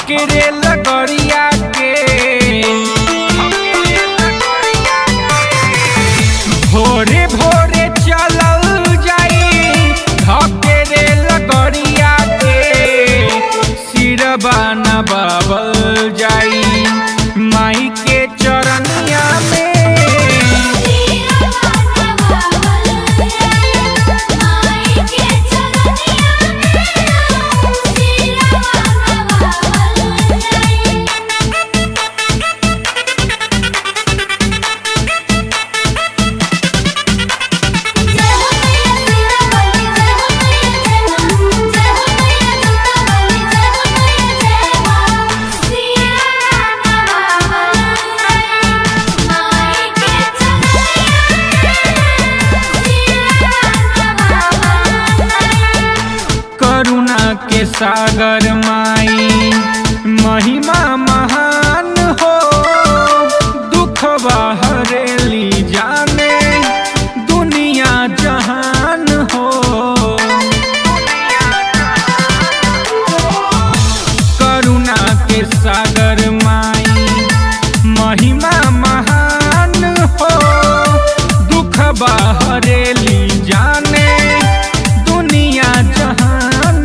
धकेरे लगड़िया के भोरे भोरे चलल जाई धकेरे लगड़िया के सिरबा नबावल जाई माई के चरनिया में। करुणा के सागर माई महिमा महान हो दुख हरेली जाने दुनिया जहान हो। करुणा के सागर माई महिमा महान हो दुख हरेली जाने दुनिया जहान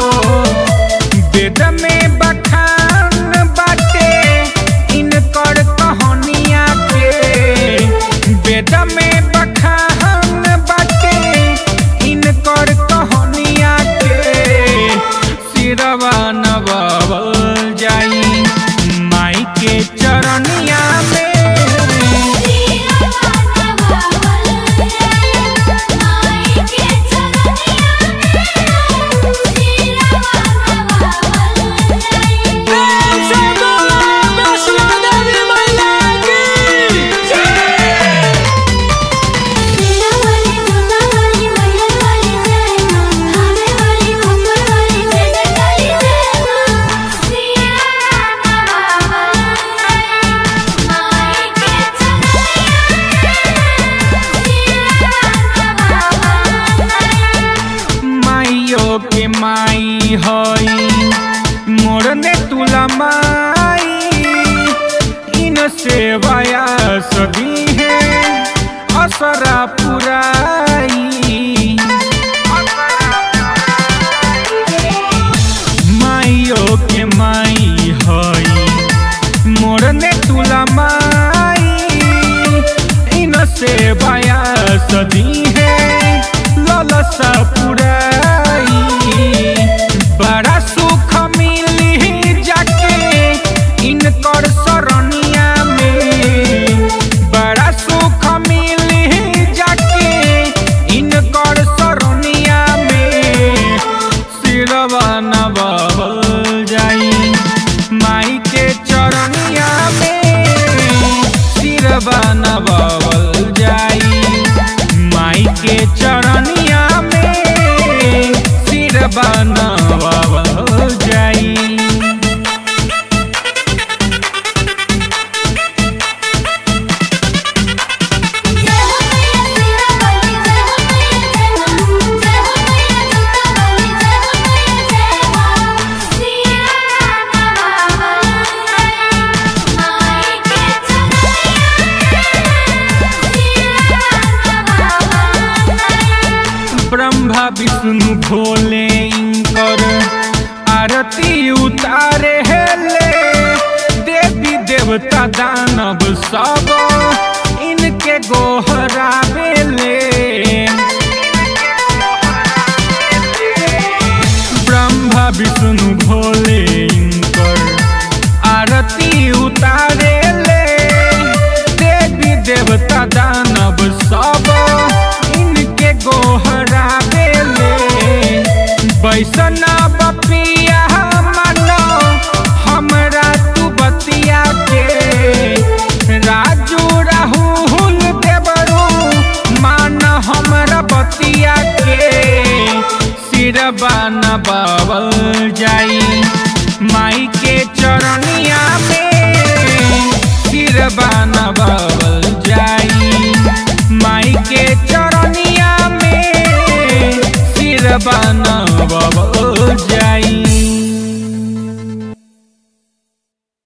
वेद में बखान बाटे इनकर कहानिया के वेद में बखान बाटे इनकर कहानिया के सिरवा नबावल जाई माई के चरनिया में। के माई हई मोरने तुला माई इन सेवाया सदी है असरा पुराई। माइयो के माई हई मोरने तुला माई इन सेवाया सदी है ललसा पुराई। बड़ा सुख मिली जाके इनकर सरनिया में बड़ा सुख मिली जाके इनकर सरनिया में सिरवा नबावल जाई माई के चरनिया में। सिरवा नबावल जाई माई के चरनिया में सिरवा नबावल जाई। ब्रह्मा विष्णु भोले इनकर आरती उतारे हेले देवी देवता दानव सब इनके गोहरावेले। ब्रह्मा विष्णु भोले इनकर आरती उतारे ले देवी देवता दानव सब इनके गोहरावेले। वैष्णव पिया मानो हमरा तू बतिया के राजू राहुल देवरू मान हमरा बतिया के सिरवा नबावल जाई माई के चरनिया में। सिरवा नबावल जाई माई के चरनिया में सिरवा नबावल